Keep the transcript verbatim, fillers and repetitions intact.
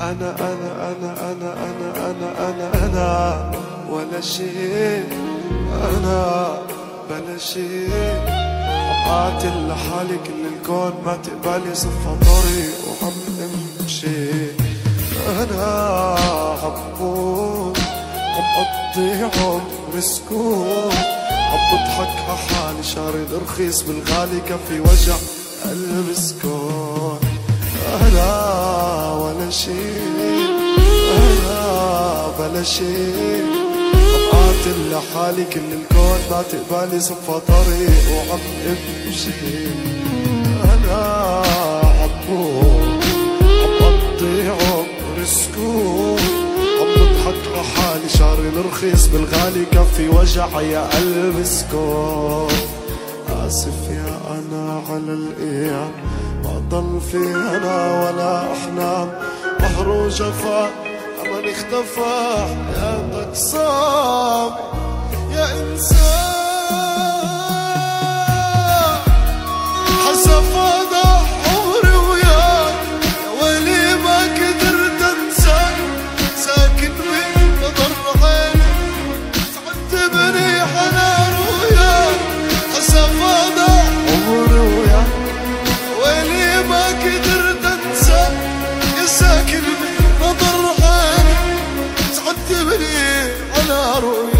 أنا أنا أنا أنا أنا أنا أنا أنا ولا شيء، أنا بلا شيء. عم قاتل لحالي كل الكون ما تقبلي صفة طريق وعم امشي. أنا عم بموت عم قضي عمري سكوت، عم بضحك عحالي شارد رخيص بالغالي كفي وجع قلب سكون. أنا ولا شيء، أنا بلا شيء. عم قاتل لحالي كل الكون ما تقبلي صفة طريق وعم امشي. أنا عم بموت عم قضي عمري سكوت، عم بضحك عحالي شاري الرخيص بالغالي كفي وجع يا قلب سكون. آسف يا أنا على الإيام ما ضل في أنا ولا أحلام، بحر وجفا أمل اختفى حياتك صعب يا إنسان. حسف هذا عمري وياك يا ويلي ما قدرت أنساك، ساكن بنظر عينك سعدت بني حنان وياك. حسف هذا عمري وياك ويلي ما قدرت أنساك، يا ساكن بنظر عينك سعدت بني على رؤياك.